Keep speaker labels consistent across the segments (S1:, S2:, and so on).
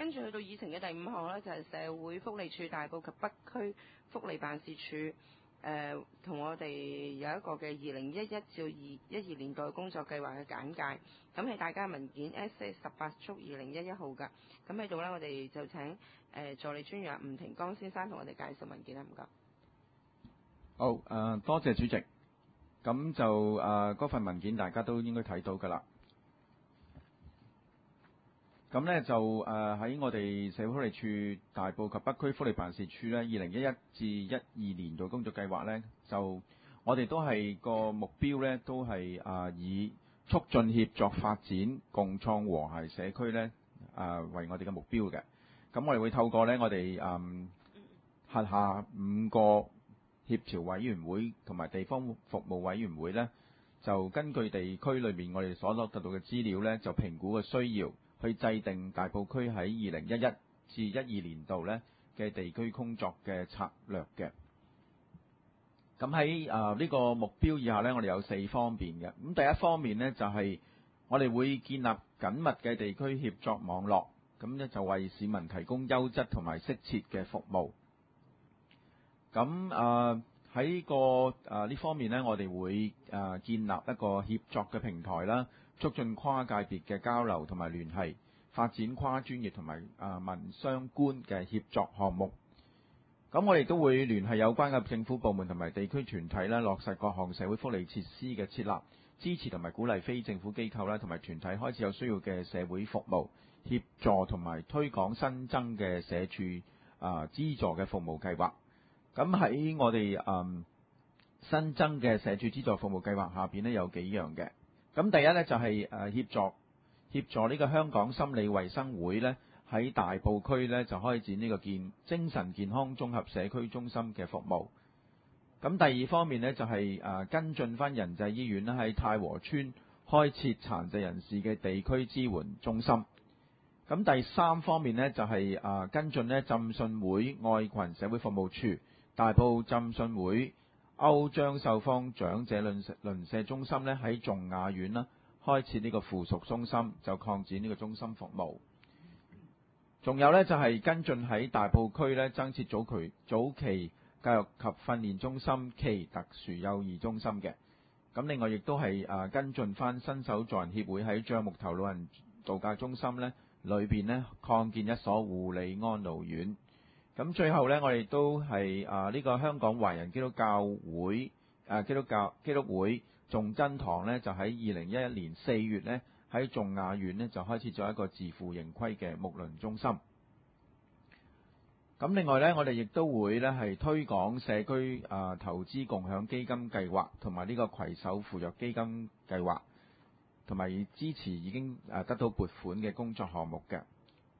S1: 跟住去到議程嘅第5項呢，就係社會福利署大埔及北區福利辦事處同我哋有一個嘅2011至2012年度工作計劃嘅簡介。咁係大家文件 SA18/2011號㗎。咁喺度呢，我哋就請助理專員吳庭江先生同我哋介紹文件啦，唔該。
S2: 好，多謝主席。咁就嗰份文件大家都應該睇到㗎啦。咁呢就喺我哋社會福利署大埔及北區福利辦事處呢2011至12年度工作計劃呢，就我哋都係個目標呢，都係以促進協作發展、共創和諧社區呢為我哋嘅目標嘅。咁我哋會透過呢，我哋轄下5個協調委員會同埋地方服務委員會呢，就根據地區裏面我哋所得到嘅資料呢，就評估嘅需要，去制定大埔區喺2011至12年度呢嘅地區工作嘅策略嘅。咁喺呢個目標以下呢，我哋有4方面嘅。咁第一方面呢，就係我哋會建立緊密嘅地區協作網絡，咁呢就為市民提供優質同埋適切嘅服務。咁喺呢方面呢，我哋會建立一個協作嘅平台啦，促進跨界別嘅交流同埋聯繫，發展跨專業同埋民商官嘅協作項目。咁我哋都會聯繫有關嘅政府部門同埋地區團體啦，落實各項社會福利設施嘅設立，支持同埋鼓勵非政府機構啦同埋團體開始有需要嘅社會服務，協助同埋推廣新增嘅社署資助嘅服務計劃。咁喺我哋新增嘅社署資助服務計劃下邊呢，有幾樣嘅。咁第一呢，就係協助呢個香港心理衛生會呢，喺大埔區呢，就開展呢個精神健康綜合社區中心嘅服務。咁第二方面呢，就係跟進翻仁濟醫院呢，喺太和邨開設殘疾人士嘅地區支援中心。咁第三方面呢，就係跟進呢浸信會愛群社會服務處大埔浸信會歐張秀芳長者鄰舍中心呢，喺頌雅苑啦開設呢個附屬中心，就擴展呢個中心服務。仲有呢，就係跟進喺大埔區呢增設早期教育及訓練中心暨特殊幼兒中心嘅。咁另外亦都係跟進翻新手助人協會喺橡木頭老人度假中心呢裏邊呢擴建一所護理安老院。咁最後呢，我哋都係呢個香港華人基督教會基督會頌真堂呢，就喺2011年4月呢，喺頌雅苑呢，就開設咗一個自負盈虧嘅牧鄰中心。咁另外呢，我哋亦都會呢係推廣社區投資共享基金計劃同埋呢個攜手扶弱基金計劃，同埋支持已經得到撥款嘅工作項目嘅。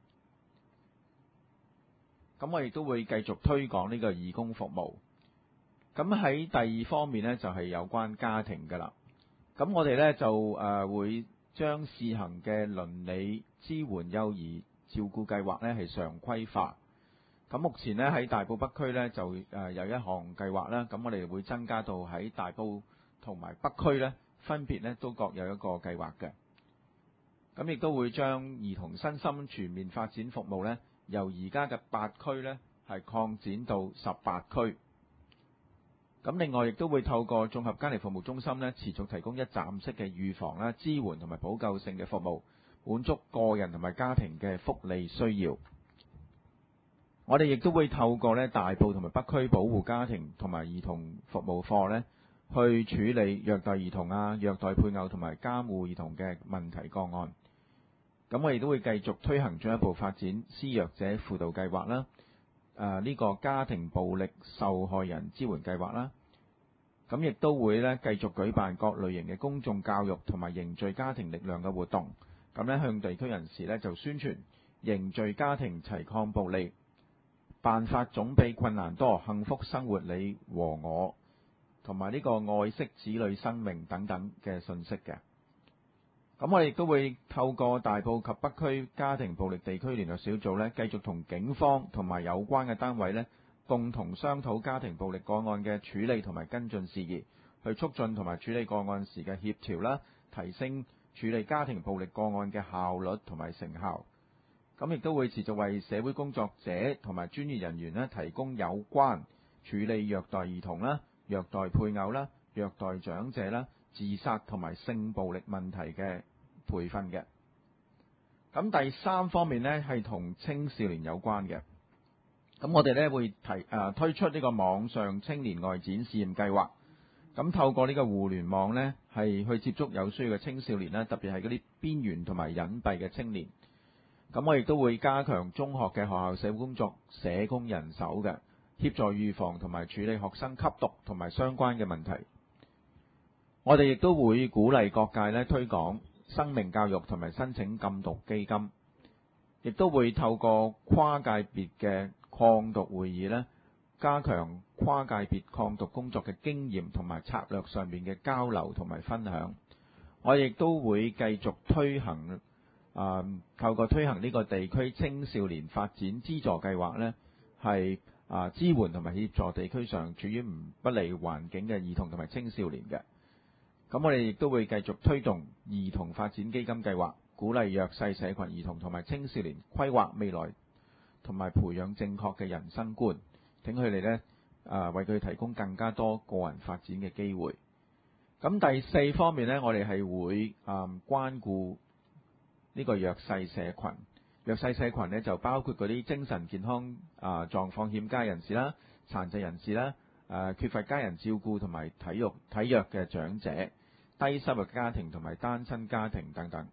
S2: 咁我亦都會繼續推廣呢個義工服務。咁喺第二方面呢，就係有關家庭㗎啦。咁我哋呢，就會將試行嘅鄰里支援幼兒照顧計劃呢係常規化。咁目前呢，喺大埔北區呢，就有一項計劃啦。咁我哋會增加到喺大埔同埋北區呢，分別呢都各有一個計劃嘅。咁亦都會將兒童身心全面發展服務呢，由而家嘅8區呢，係擴展到18區。咁另外亦都會透過綜合家庭服務中心呢，持續提供一站式嘅預防啦、支援同埋補救性嘅服務，滿足個人同埋家庭嘅福利需要。我哋亦都會透過呢大埔同埋北區保護家庭同埋兒童服務課呢，去處理虐待兒童虐待配偶同埋監護兒童嘅問題個案。咁我哋都會繼續推行進一步發展施虐者輔導計劃啦。呢個家庭暴力受害人支援計劃啦，咁亦都會咧繼續舉辦各類型嘅公眾教育同埋凝聚家庭力量嘅活動，咁咧向地區人士咧就宣傳凝聚家庭齊抗暴力，辦法總比困難多，幸福生活你和我，同埋呢個愛惜子女生命等等嘅信息嘅。咁我哋亦都會透過大埔及北區家庭暴力地區聯絡小組呢，繼續同警方同埋有關嘅單位呢，共同商討家庭暴力個案嘅處理同埋跟進事宜，去促進同埋處理個案時嘅協調啦，提升處理家庭暴力個案嘅效率同埋成效。 咁亦都會持續為社會工作者同埋專業人員咧提供有關處理虐待兒童啦、虐待配偶啦、虐待長者啦、自殺同埋性暴力問題嘅培訓嘅。咁第三方面呢，係同青少年有關嘅。咁我哋呢會推出呢個網上青年外展試驗計劃。咁透過呢個互聯網呢，係去接觸有需要嘅青少年啦，特別係嗰啲邊緣同埋隱蔽嘅青年。咁我亦都會加強中學嘅學校社會工作社工人手嘅，協助預防同埋處理學生吸毒同埋相關嘅問題。我哋亦都會鼓勵各界咧推廣生命教育同埋申請禁毒基金，亦都會透過跨界別嘅抗毒會議咧，加強跨界別抗毒工作嘅經驗同埋策略上面嘅交流同埋分享。我亦都會繼續推行透過推行呢個地區青少年發展資助計劃呢，係支援同埋協助地區上處於唔不利環境嘅兒童同埋青少年嘅。咁我哋亦都會繼續推動兒童發展基金計劃，鼓勵弱勢社群兒童同埋青少年規劃未來同埋培養正確嘅人生觀，請佢哋呢為佢哋提供更加多個人發展嘅機會。咁第四方面呢，我哋係會關顧呢個弱勢社群。弱勢社群呢，就包括嗰啲精神健康狀況欠佳人士啦、殘疾人士啦、缺乏家人照顧同埋體弱嘅長者、低收入家庭同埋單親家庭等等。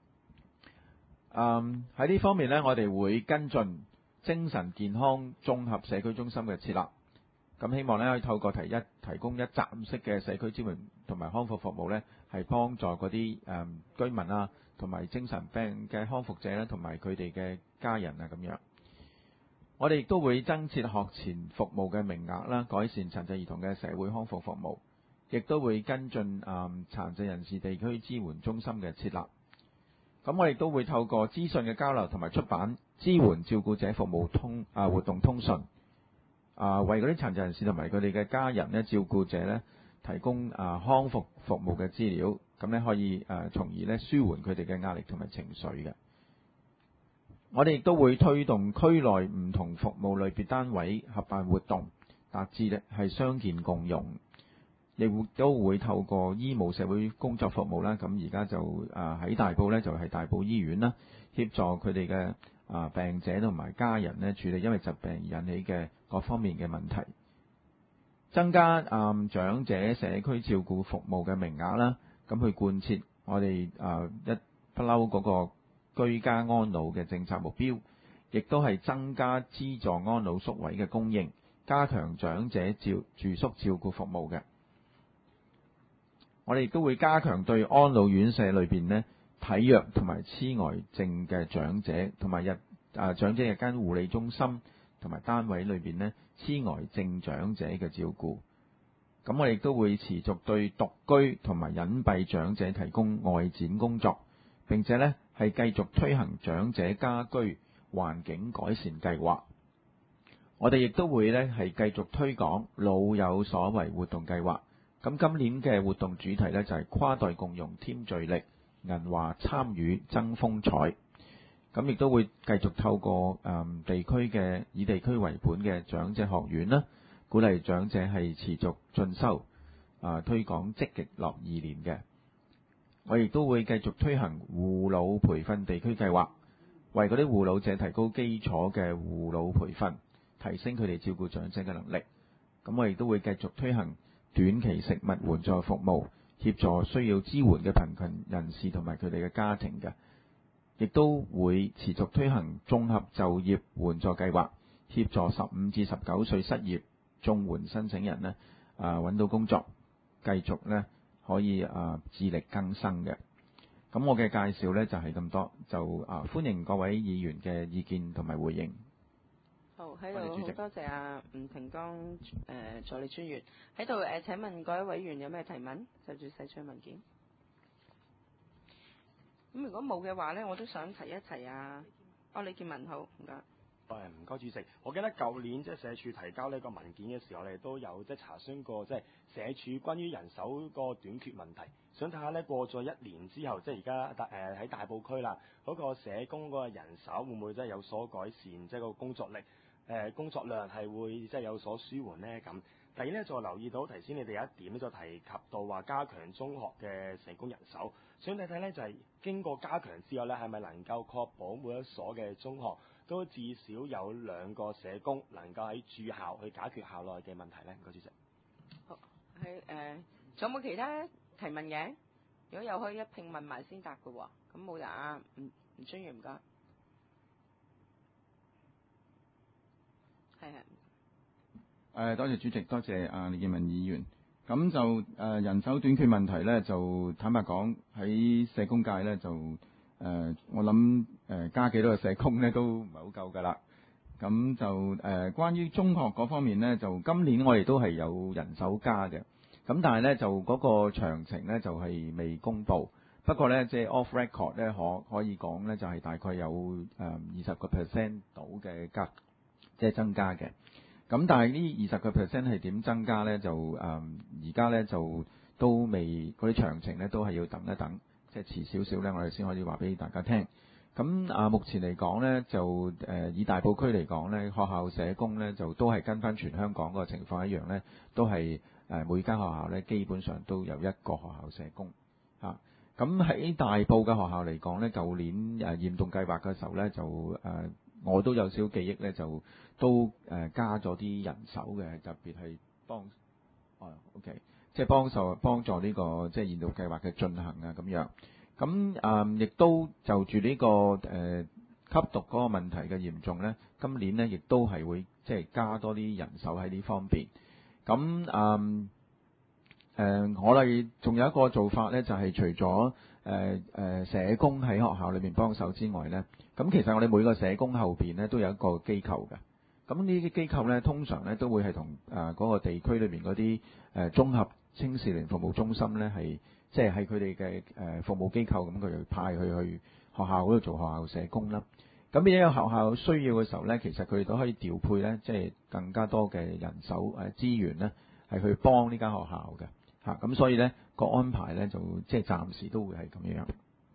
S2: 喺呢方面呢，我哋會跟進精神健康綜合社區中心嘅設立。咁希望呢，可以透過提供一站式嘅社區支援同埋康復服務呢，係幫助嗰啲居民啊，同埋精神病嘅康復者咧，同埋佢哋嘅家人啊咁樣。我哋亦都會增設學前服務嘅名額啦，改善殘疾兒童嘅社會康復服務，亦都會跟進殘疾人士地區支援中心嘅設立。咁我哋都會透過資訊嘅交流同埋出版支援照顧者服務活動通訊，為嗰啲殘疾人士同埋佢哋嘅家人咧、照顧者咧提供康復服務嘅資料，咁咧可以從而咧舒緩佢哋嘅壓力同埋情緒嘅。我哋亦都會推動區內唔同服務類別單位合辦活動，達至咧係傷健共融。亦都會透過醫務社會工作服務啦，咁而家就喺大埔呢，就係大埔醫院啦，協助佢哋嘅病者同埋家人呢處理因為疾病而引起嘅各方面嘅問題，增加長者社區照顧服務嘅名額啦，咁去貫徹我哋一不嬲嗰個居家安老嘅政策目標，亦都係增加資助安老宿位嘅供應，加強長者住宿照顧服務嘅。我哋亦都會加強對安老院舍裏邊呢體弱同埋痴呆症嘅長者，同埋長者日間護理中心同埋單位裏邊呢痴呆症長者嘅照顧。咁我哋亦都會持續對獨居同埋隱蔽長者提供外展工作，並且呢係繼續推行長者家居環境改善計劃。我哋亦都會呢係繼續推廣老有所為活動計劃。咁今年嘅活動主題呢，就係跨代共融添聚力，銀華參與爭風采。咁亦都會繼續透過地區嘅以地區為本嘅長者學院啦，鼓勵長者係持續進修，推廣積極樂意年嘅。我亦都會繼續推行護老培訓地區計劃，為嗰啲護老者提高基礎嘅護老培訓，提升佢哋照顧長者嘅能力。咁我亦都會繼續推行短期食物援助服務，協助需要支援嘅貧窮人士同埋佢哋嘅家庭嘅，亦都會持續推行綜合就業援助計劃，協助15至19歲失業綜援申請人呢揾到工作，繼續呢可以自力更生嘅。咁我嘅介紹呢就係咁多，就歡迎各位議員嘅意見同埋回應。
S1: 好，喺度好多謝吳庭剛助理專員喺度請問各位委員有咩提問？就住社署文件。咁如果冇嘅話呢，我都想提一提李建文好，唔該。
S3: 唔該主席，我記得舊年即係社署提交呢個文件嘅時候，我哋都有即係查詢過即係社署關於人手個短缺問題。想睇下呢，過咗一年之後，即係而家喺大埔區啦，嗰個社工嗰個人手會唔會即係有所改善，即係個工作力工作量係會即係有所舒緩呢？咁第二呢，就留意到提先你哋有一點咧就提及到話加強中學嘅社工人手，想睇睇呢，就係經過加強之後呢，係咪能夠確保每一所嘅中學都至少有2個社工能夠喺駐校去解決校內嘅問題呢？唔該主席。
S1: 好，仲有冇其他提問嘅？如果有可以一併問埋先答嘅喎，咁冇人啊，唔專業唔該。係。
S2: 多謝主席，多謝李建文議員。咁就人手短缺問題咧，就坦白講喺社工界咧就我諗加幾多個社工咧都唔係好夠㗎啦。咁就關於中學嗰方面咧，就今年我哋都係有人手加嘅。咁但係咧就嗰個詳情咧就係未公佈。不過咧即係 off record 咧可以講咧就係大概有20% 到嘅即係增加嘅。咁但係呢20% 係點增加咧？就而家咧就都未嗰啲詳情咧都係要等一等，即係遲少少咧，我哋先可以話俾大家聽。咁目前嚟講咧，就以大埔區嚟講咧，學校社工咧就都係跟翻全香港個情況一樣咧，都係每間學校咧基本上都有一個學校社工嚇。咁喺大埔嘅學校嚟講咧，舊年驗動計劃嘅時候咧就我都有少少記憶咧，就都加咗啲人手嘅，特別係OK， 即係幫助呢個即係驗動計劃嘅進行啊咁樣。咁亦都就住呢個吸毒嗰個問題嘅嚴重咧，今年咧亦都係會即係加多啲人手喺呢方面。咁我哋仲有一個做法咧，就係除咗社工喺學校裏面幫手之外咧，咁其實我哋每個社工後邊咧都有一個機構嘅。咁呢啲機構咧，通常咧都會係同嗰個地區裏面嗰啲綜合青少年服務中心咧，係即係喺佢哋嘅服務機構，咁佢就派去學校嗰度做學校社工啦。咁而家學校需要嘅時候咧，其實佢哋都可以調配咧，即係更加多嘅人手資源咧，係去幫呢間學校嘅嚇。咁所以咧個安排咧就即係暫時都會係咁樣。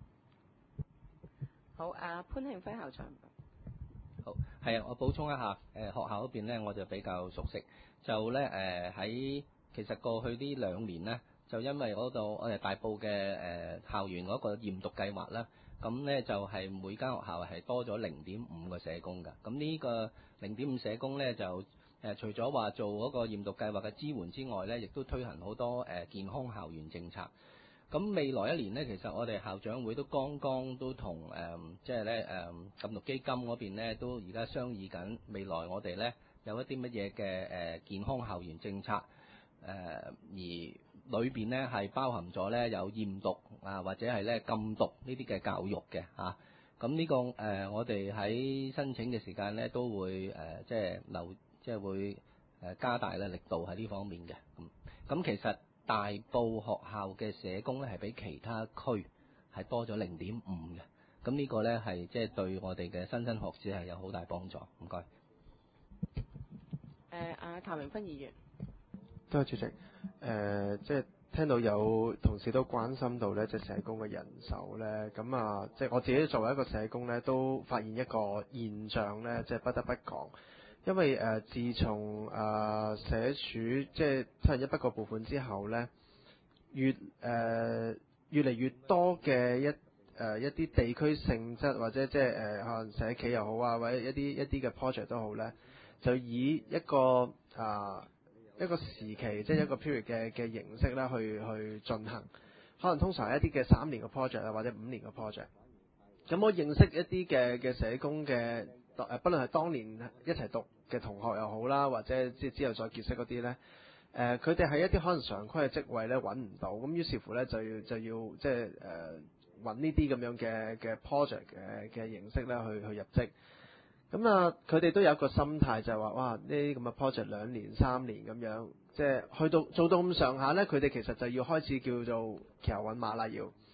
S1: 好，潘慶輝校長。
S4: 好，係啊，我補充一下，學校嗰邊咧我就比較熟悉，就咧喺其實過去呢2年咧，就因為嗰度我哋大埔嘅校園嗰個驗毒計劃啦，咁咧就係每間學校係多咗0.5個社工㗎。咁呢個0.5社工咧就除咗話做嗰個驗毒計劃嘅支援之外咧，亦都推行好多健康校園政策。咁未來一年呢，其實我哋校長會都剛剛都同即係咧禁毒基金嗰邊咧，都而家商議緊未來我哋咧有一啲乜嘢嘅健康校園政策，而裏邊咧係包含咗咧有驗毒或者係咧禁毒呢啲嘅教育嘅嚇。咁呢個我哋喺申請嘅時間咧都會即係會加大嘅力度喺呢方面嘅。咁其實大埔學校嘅社工咧係比其他區係多咗0.5嘅，咁呢個咧係即係對我哋嘅莘莘學子係有好大幫助。唔該。
S1: 譚明芬議員。
S5: 多謝主席。即係聽到有同事都關心到咧，即係社工嘅人手咧，咁即係我自己作為一個社工咧，都發現一個現象咧，即係不得不講。因為自從社署即係721筆個撥款之後咧，越嚟越多嘅一啲地區性質或者即係可能社企又好啊，或者一啲嘅 project 都好咧，就以一個時期即係一個 period 嘅形式啦去進行，可能通常係一啲嘅3年嘅 project 啊，或者5年嘅 project。咁我認識一啲嘅社工嘅。不論係當年一齊讀嘅同學又好啦，或者即係之後再結識嗰啲咧，佢哋係一啲可能常規嘅職位咧揾唔到，咁於是乎咧就要即係揾呢啲咁樣嘅 project 嘅形式咧去入職。咁佢哋都有一個心態就係話，哇呢啲咁嘅 project 2年3年咁樣，即係去到做到咁上下咧，佢哋其實就要開始叫做騎牛揾馬啦要。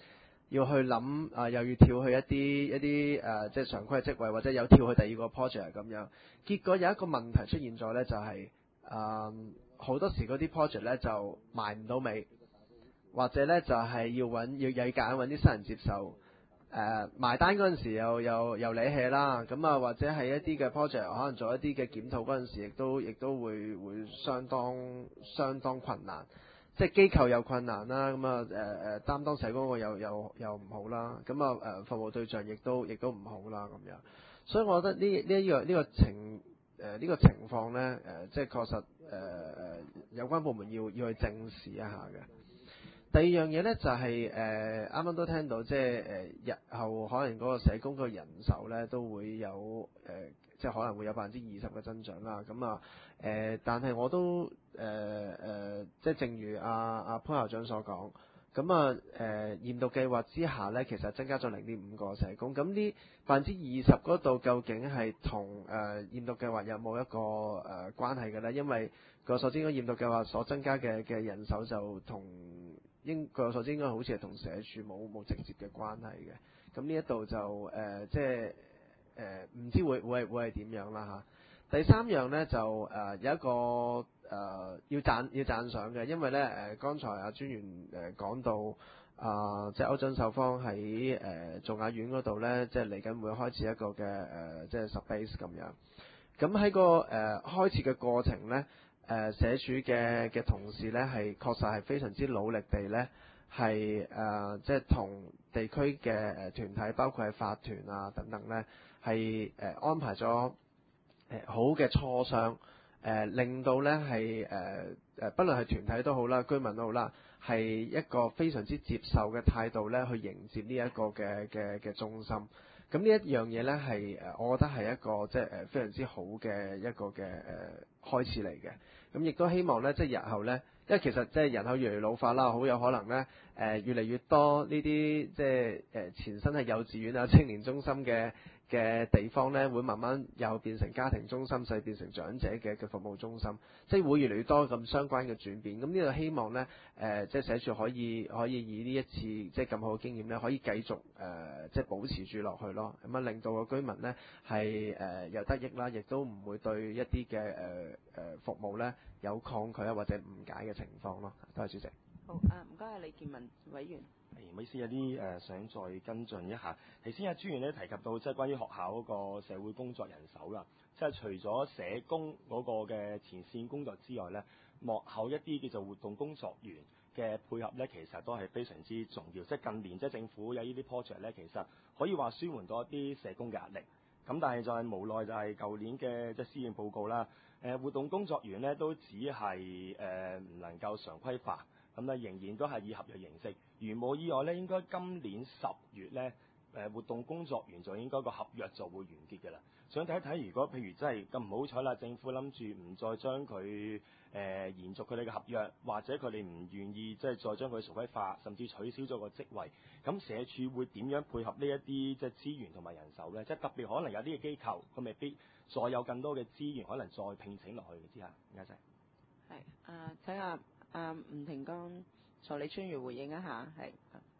S5: 要去諗又要跳去一啲即係常規嘅職位，或者有跳去第二個 project 咁樣。結果有一個問題出現咗咧，就係好多時嗰啲 project 咧就埋唔到尾，或者咧就係要夾硬揾啲新人接受。埋單嗰陣時又理氣啦，咁或者係一啲嘅 project 可能做一啲嘅檢討嗰陣時，亦都會相當困難。即係機構有困難啦，咁擔當社工個又唔好啦，咁服務對象亦都唔好啦咁樣，所以我覺得呢個情況咧，即係確實有關部門要去正視一下嘅。第二樣嘢咧就係啱啱都聽到，即係日後可能嗰個社工個人手咧都會有即係可能會有20%嘅增長啦。咁但係我都即係正如阿潘校長所講，咁驗讀計劃之下咧，其實增加咗0.5個社工。咁呢20%嗰度究竟係同驗讀計劃有冇一個關係嘅咧？因為據我所知，個驗讀計劃所增加嘅人手就據我所知應該好似係同社署冇直接嘅關係嘅。咁呢一度就即係唔知會係點樣啦嚇。第三樣咧就有一個要讚賞嘅，因為咧剛才阿專員講到即係歐進秀坊喺頌雅苑嗰度咧，即係嚟緊會開始一個嘅即係 subbase 咁樣。咁喺個開設嘅過程咧，社署嘅同事咧係確實係非常之努力地咧係即係同地區嘅團體，包括係法團啊等等咧，係安排咗好嘅磋商，令到咧係不論係團體都好啦，居民都好啦，係一個非常之接受嘅態度咧去迎接呢一個嘅中心。咁呢一樣嘢咧係我覺得係一個即係非常之好嘅一個嘅開始嚟嘅。咁亦都希望咧，即係日後咧，因為其實即係人口越嚟越老化啦，好有可能咧越嚟越多呢啲即係前身係幼稚園啊、青年中心嘅地方咧，會慢慢又變成家庭中心，甚至變成長者嘅服務中心，即係會越嚟越多咁相關嘅轉變。咁呢度希望咧即係社署可以以呢一次即係咁好嘅經驗咧，可以繼續即係保持住落去咯。咁令到個居民咧係有得益啦，亦都唔會對一啲嘅服務咧有抗拒啊或者誤解嘅情況咯。多謝主席。
S1: 好唔該啊，李建文委員。
S3: 唔好意思，有啲想再跟進一下。頭先阿專員咧提及到即係關於學校嗰個社會工作人手啦，即係除咗社工嗰個嘅前線工作之外咧，幕後一啲叫做活動工作員嘅配合咧，其實都係非常之重要。即係近年即係政府有呢啲 project 咧，其實可以話舒緩到一啲社工嘅壓力。咁但係就係無奈就係舊年嘅即係施政報告啦，活動工作員咧都只係唔能夠常規化。咁咧仍然都係以合約形式，如冇意外咧，應該今年10月咧，活動工作員就應該個合約就會完結嘅啦。想睇一睇，如果譬如真係咁唔好彩啦，政府諗住唔再將佢延續佢哋嘅合約，或者佢哋唔願意即係再將佢常規化，甚至取消咗個職位，咁社署會點樣配合呢一啲即係資源同埋人手咧？即係特別可能有啲嘅機構，佢未必再有更多嘅資源，可能再聘請落去嘅之下，唔該晒。
S1: 係睇下。吳庭剛助理專員回應一下，係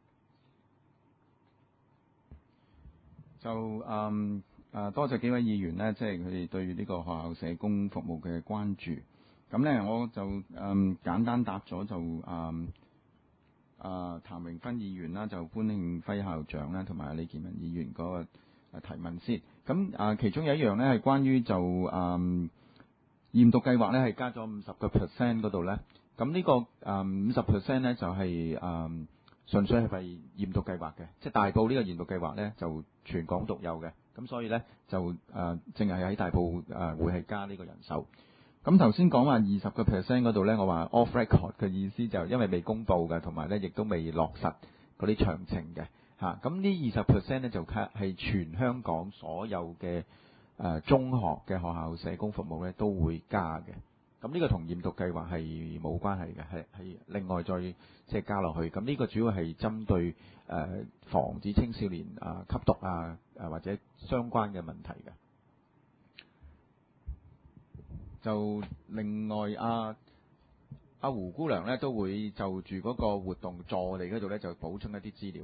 S2: 就多謝幾位議員呢，即係佢哋對呢個學校社工服務嘅關注。咁呢，我就簡單答咗就譚榮芬議員啦，就潘慶輝校長啦，同埋李建文議員嗰個提問先。咁其中有一樣呢，係關於就驗讀計劃呢，係加咗50% 嗰度呢。咁呢個50% 咧就係純粹係為驗讀計劃嘅，即係大埔呢個驗讀計劃咧就全港獨有嘅，咁所以咧就淨係喺大埔會係加呢個人手。咁頭先講話20% 嗰度咧，我話 off record 嘅意思就因為未公佈嘅，同埋咧亦都未落實嗰啲詳情嘅嚇。咁呢20% 咧就係全香港所有嘅中學嘅學校社工服務咧都會加嘅。咁呢個同驗讀計劃係冇關係嘅，係另外再即係加落去。咁呢個主要係針對防止青少年吸毒或者相關嘅問題嘅。就另外阿胡姑娘咧都會就住嗰個活動助理嗰度咧就補充一啲資料嘅。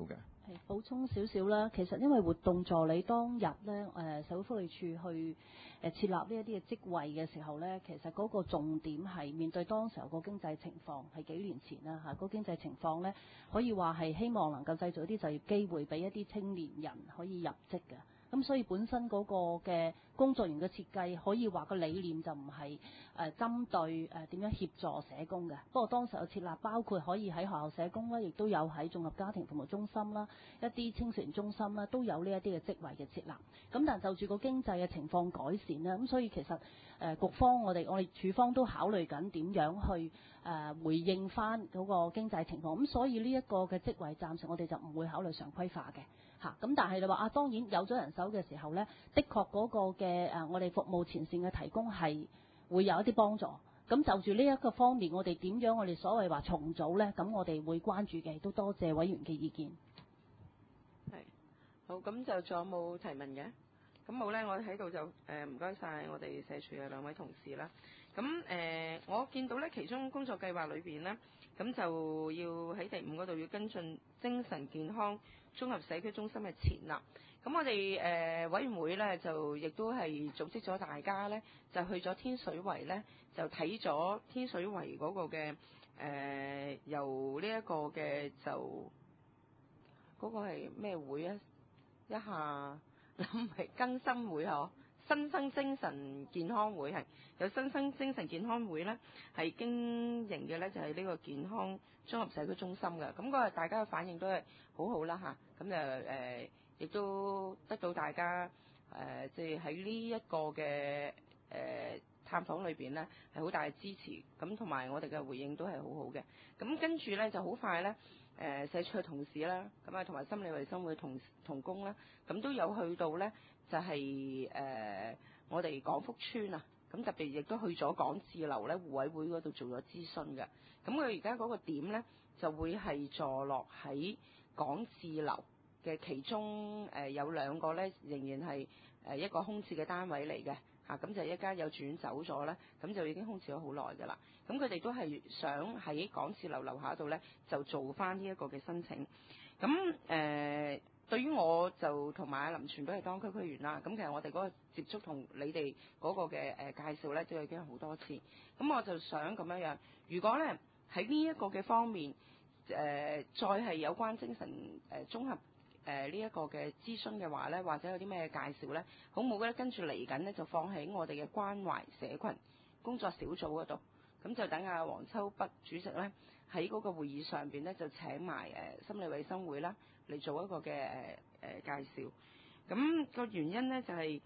S6: 係補充少少啦，其實因為活動助理當日咧，社會福利署去設立呢一啲嘅職位嘅時候咧，其實嗰個重點係面對當時候個經濟情況，係幾年前啦嚇，個經濟情況咧可以話係希望能夠製造一啲就業機會俾一啲青年人可以入職嘅。咁所以本身嗰個嘅工作員嘅設計，可以話個理念就唔係針對點樣協助社工嘅。不過當時有設立，包括可以喺學校社工啦，亦都有喺綜合家庭服務中心啦、一啲青少年中心啦，都有呢一啲嘅職位嘅設立。咁但就住個經濟嘅情況改善啦，咁所以其實局方我哋處方都考慮緊點樣去回應翻嗰個經濟情況。咁所以呢一個嘅職位暫時我哋就唔會考慮常規化嘅。咁但係你話當然有咗人手嘅時候呢，的確嗰個嘅我哋服務前線嘅提供係會有一啲幫助。咁就住呢一個方面，我哋點樣我哋所謂話重組呢？咁我哋會關注嘅，都多謝委員嘅意見。
S1: 係好，咁就仲有冇提問嘅？咁冇呢，我喺度就唔該晒我哋社署嘅兩位同事啦。咁我見到呢，其中工作計劃裏邊呢，咁就要喺第5嗰度要跟進精神健康綜合社區中心嘅設立。咁我哋委員會呢，就亦都係組織咗大家呢，就去咗天水圍呢，就睇咗天水圍嗰個嘅由呢一個嘅就嗰個係咩會啊？一下諗係更新會嗬，新生精神健康會係有新生精神健康會咧，係經營嘅咧就係呢個健康綜合社區中心嘅。咁嗰日大家嘅反應都係好好啦嚇，咁就亦都得到大家即係喺呢一個嘅探訪裏邊咧係好大嘅支持，咁同埋我哋嘅回應都係好好嘅。咁跟住咧就好快咧。社署嘅同事啦，咁啊同埋心理衛生會同工啦，咁都有去到咧，就係我哋廣福邨啊，咁特別亦都去咗港智樓咧，互委會嗰度做咗諮詢嘅。咁佢而家嗰個點咧，就會係坐落喺港智樓嘅其中有2個咧，仍然係一個空置嘅單位嚟嘅。咁就一間有住院走咗咧，咁就已經空置咗好耐㗎啦。咁佢哋都係想喺港智樓樓下度咧，就做翻呢一個嘅申請。咁對於我就同埋阿林全都係當區區員啦。咁其實我哋嗰個接觸同你哋嗰個嘅介紹咧，都已經好多次。咁我就想咁樣，如果咧喺呢一個嘅方面，再係有關精神綜合。呢一個嘅諮詢嘅話咧，或者有啲咩介紹咧，好冇咧？跟住嚟緊咧，就放喺我哋嘅關懷社群工作小組嗰度，咁就等阿黃秋北主席咧喺嗰個會議上邊咧，就請埋心理衛生會啦嚟做一個嘅介紹。咁個原因咧就係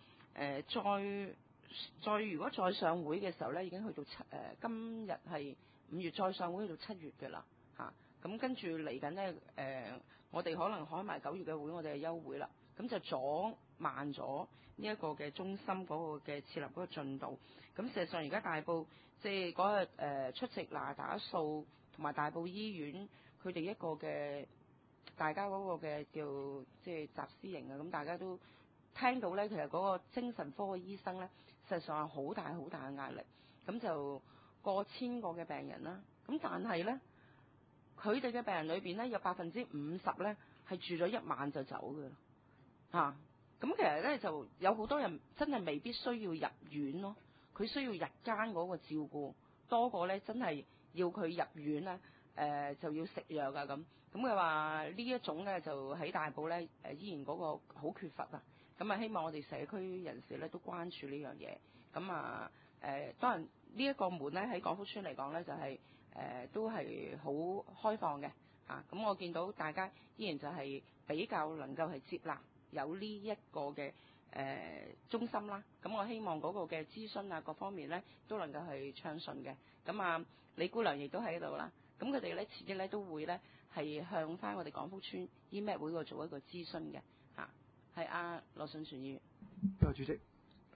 S1: 再如果再上會嘅時候咧，已經去到今日係5月，再上會去到7月嘅啦嚇。咁跟住嚟緊咧我哋可能開埋9月嘅會，我哋係休會啦，咁就阻慢咗呢一個嘅中心嗰個嘅設立嗰個進度。咁事實上而家大埔即係嗰日出席嗱打素同埋大埔醫院佢哋一個嘅大家嗰個嘅叫即係集思營啊，咁大家都聽到咧，其實嗰個精神科嘅醫生咧，事實上係好大好大嘅壓力，咁就過千個嘅病人啦，咁但係咧。佢哋嘅病人裏邊咧，有50%咧係住咗1晚就走嘅啦，咁其實咧就有好多人真係未必需要入院咯，佢需要日間嗰個照顧多過咧真係要佢入院咧，就要食藥啊咁佢話呢一種咧就喺大埔咧依然嗰個好缺乏啊，咁啊希望我哋社區人士咧都關注呢樣嘢，咁當然呢一個門咧喺廣福邨嚟講咧就係、都係好開放嘅咁我見到大家依然就係比較能夠係接納有呢一個嘅中心啦，咁我希望嗰個嘅諮詢啊各方面咧都能夠係暢順嘅，咁李姑娘亦都喺度啦，咁佢哋咧遲啲咧都會咧係向翻我哋廣福邨醫咩會嗰度做一個諮詢嘅係阿羅順全議員。
S7: 多謝主席，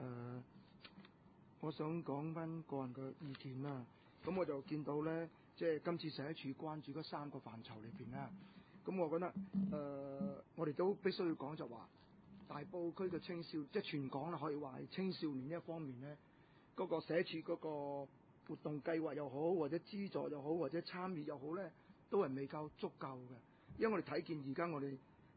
S7: 我想講翻個人嘅意見啦。咁我就見到咧，即係今次社署關注嗰3個範疇裏邊啦。咁我覺得我哋都必須要講就話，大埔區嘅青少即係全港啦，可以話係青少年呢一方面咧，嗰個社署嗰個活動計劃又好，或者資助又好，或者參與又好咧，都係未夠足夠嘅。因為我哋睇見而家我哋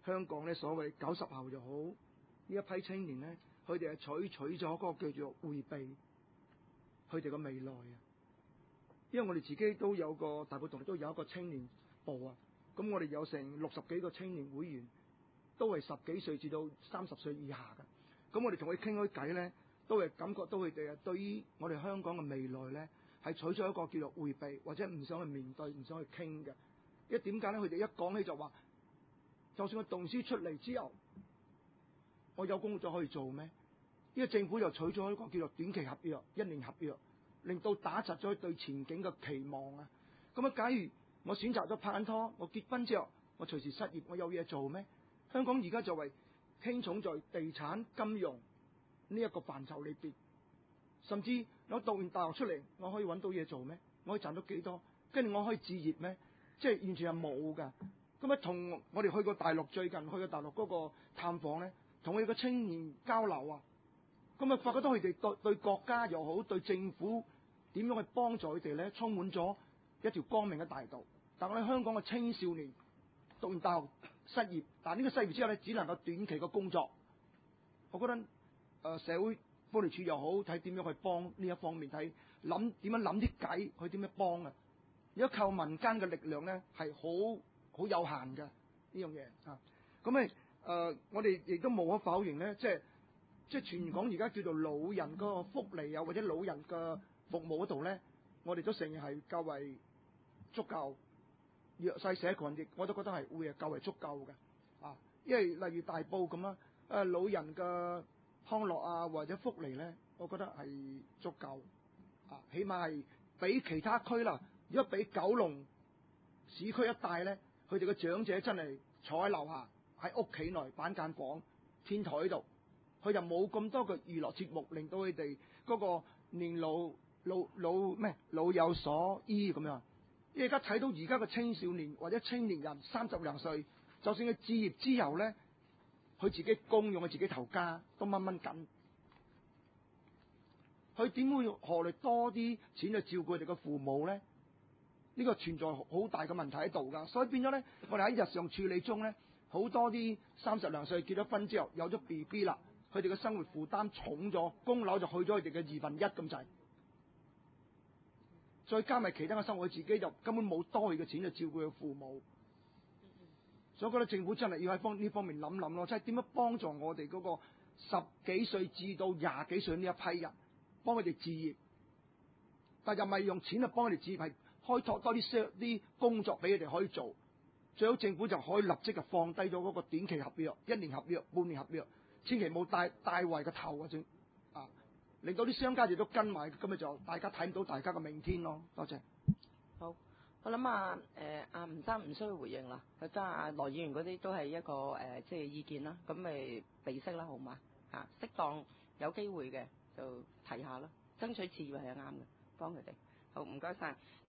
S7: 香港咧所謂90後又好，呢一批青年咧，佢哋係採取咗嗰個叫做迴避佢哋嘅未來啊。因為我哋自己都有個大埔動力都有一個青年部啊，咁我哋有成60幾個青年會員，都係10幾歲至到30歲以下嘅。咁我哋同佢傾開偈咧，都係感覺到佢哋啊對於我哋香港嘅未來咧，係採取一個叫做迴避或者唔想去面對、唔想去傾嘅。因為點解咧？佢哋一講起就話，就算我動書出嚟之後，我有工作可以做咩？呢個政府又取咗一個叫做短期合約、1年合約，令到打窒咗對前景嘅期望啊！咁啊，假如我選擇咗拍緊拖，我結婚之後，我隨時失業，我有嘢做咩？香港而家就係傾重在地產、金融呢一個範疇裏邊，甚至我讀完大學出嚟，我可以揾到嘢做咩？我可以賺到幾多？跟住我可以置業咩？即係完全係冇㗎。咁啊，同我哋去過大陸，最近去過大陸嗰個探訪咧，同我哋個青年交流啊，咁啊發覺到佢哋對國家又好，對政府點樣去幫助佢哋咧，充滿咗一條光明嘅大道。但我哋香港嘅青少年讀完大學失業，但呢個失業之後咧，只能夠短期嘅工作。我覺得社會福利署又好，睇點樣去幫呢一方面，睇諗點樣諗啲計去點樣幫啊！如果靠民間嘅力量咧，係好有限嘅呢樣嘢啊！咁我哋亦都無可否認咧，即係全港而家叫做老人個福利啊，或者老人嘅服務嗰度咧，我哋都承認係較為足夠。弱勢社群亦我都覺得係會係較為足夠嘅啊！因為例如大埔咁啦，老人嘅康樂啊或者福利咧，我覺得係足夠啊，起碼係比其他區啦。如果比九龍市區一帶咧，佢哋嘅長者真係坐喺樓下喺屋企內板間房天台度，佢就冇咁多嘅娛樂節目，令到佢哋嗰個年老有所依咁樣。因為而家睇到而家嘅青少年或者青年人30零歲，就算佢置業之後咧，佢自己供用佢自己頭家都掹掹緊，佢點會何來多啲錢去照顧佢哋嘅父母咧？呢個存在好大嘅問題喺度㗎，所以變咗咧，我哋喺日常處理中咧，好多啲30零歲結咗婚之後有咗 BB 啦，佢哋嘅生活負擔重咗，供樓就去咗佢哋嘅1/2咁滯。再加埋其他嘅生活，佢自己就根本冇多餘嘅錢去照顧佢父母，所以我覺得政府真係要喺呢方面諗諗咯，即係點樣幫助我哋嗰個10幾歲至到20幾歲呢一批人，幫佢哋置業，但又唔係用錢去幫佢哋置業，係開拓多啲工作俾佢哋可以做。最好政府就可以立即就放低咗嗰個短期合約、1年合約、半年合約，千祈冇帶壞個頭啊！令到啲商家亦都跟埋，咁咪就大家睇唔到大家嘅明天咯。多謝。
S1: 好，我諗阿吳生唔需要回應啦。佢得阿羅議員嗰啲都係一個即係意見啦。咁咪備悉啦，好嘛？適當有機會嘅就提下啦，爭取次要係啱嘅，幫佢哋。好，唔該晒。